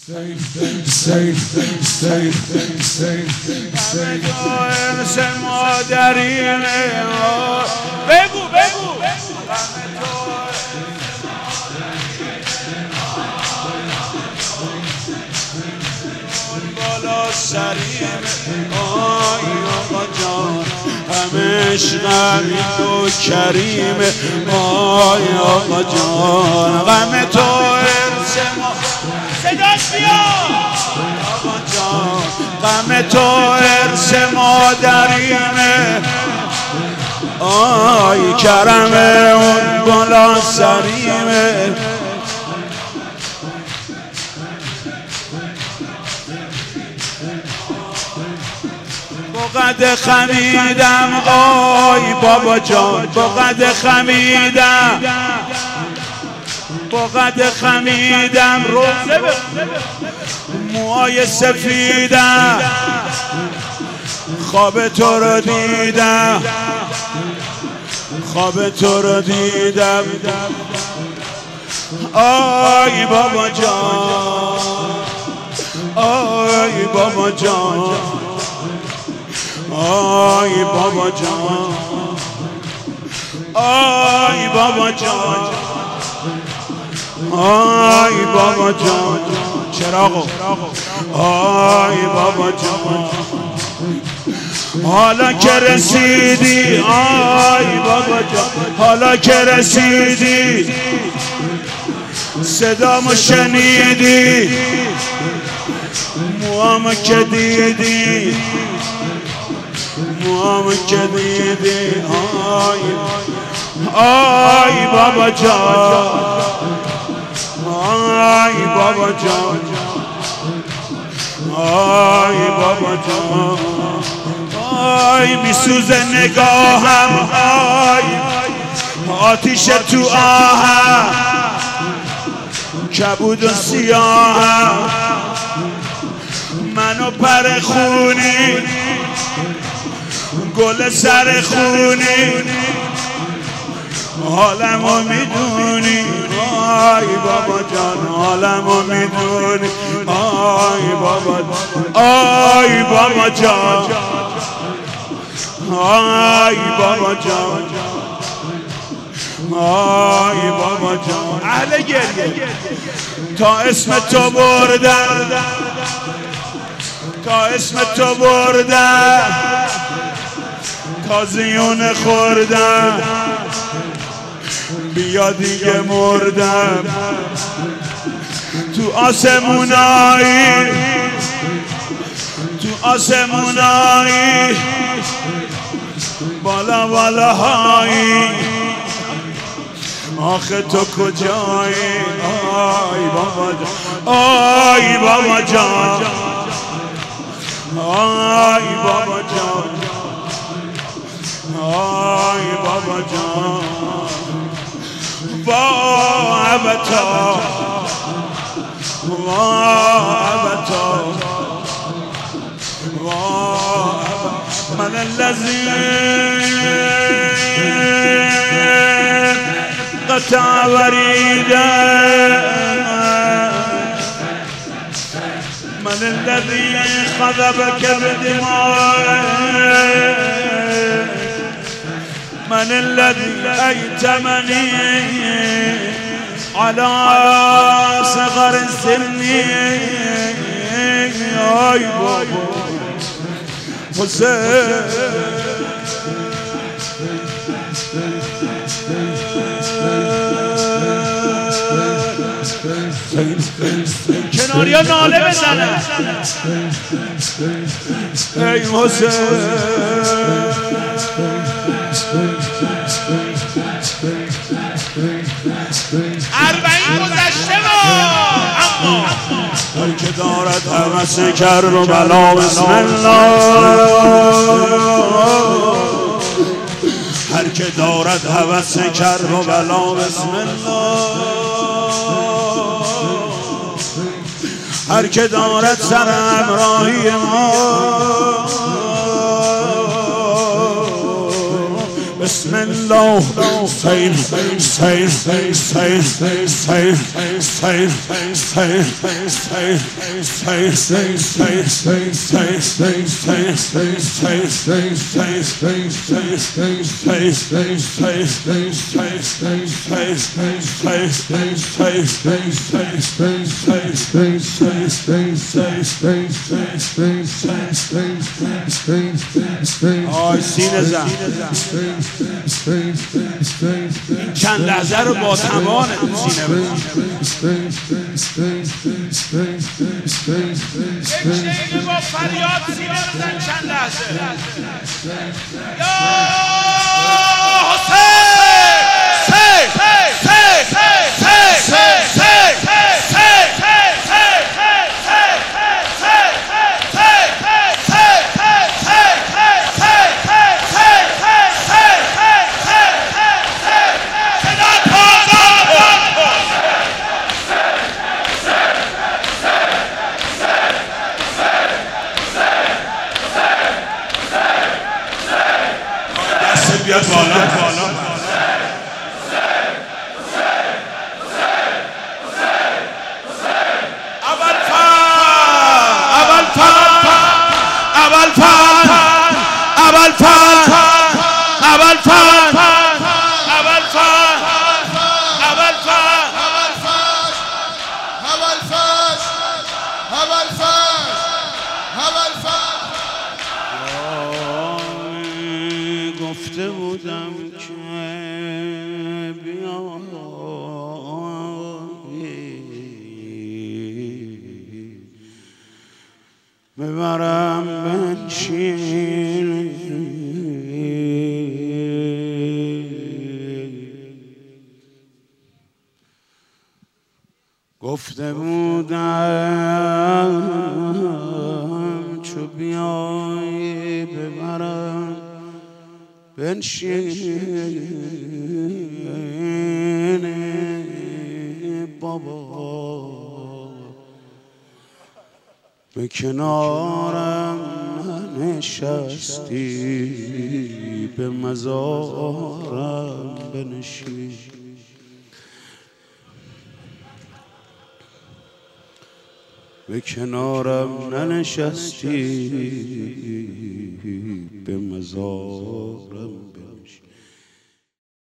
بگو بالا سریم آی آقا جان همش غم تو کریم آی آقا جان غم تو ارث ما صداش بیاد آقا جان غم تو ارث مادریمه آی کرم اون بالا سریمه بقد خمیدم آی بابا جان بقد خمیدم روزه موهای سفیدم خواب تو رو دیدم آی بابا جان آی بابا جان آی بابا جان آی بابا جان آی بابا جان چراغو آی بابا جان حالا که رسیدی آی بابا جان حالا که رسیدی صدامو شنیدی موامو که دیدی آی بابا جان آی بابا جان آی بابا جان آی میسوزه نگاهم آی آتیش تو آهم کبود و سیاهم منو پر خونی گل سر خونی حالمو میدونی آی بابا جان حالمو میدونی آی بابا آی بابا جان آی بابا جان آی بابا جان اهل گریه تا اسم تو بردم تازیون خوردم بیا دیگه مردم تو آسمونایی بالا هایی آخه تو کجایی آی بابا جان آی بابا جان آی بابا جان آی بابا جان وا ابتا من الذي قطع وريدا من الذي خذبك بدماء من الذي أيتمني على صغر سني أي بابا حسين کناریا ناله بزنه ای حسین 40 گذشته اما هر که دارد هوس کرب و بلا بسم الله هر که دارد هوس کرب و بلا بسم الله هر که دارد سر همراهی ما بسم الله سیل سیل سیل سیل سیل سیل سیل آی سینه زن این چند لحظه رو با تمام سینه بزن یک با فریاد سینه بزن چند لحظه یا بیاد بالا گفته بودم که بیایی ببرم بنشین گفته بودم چو بیایی ببرم بنشین بابا به کنارم ننشستی به مزارم بنشین به کنارم ننشستی به مزارم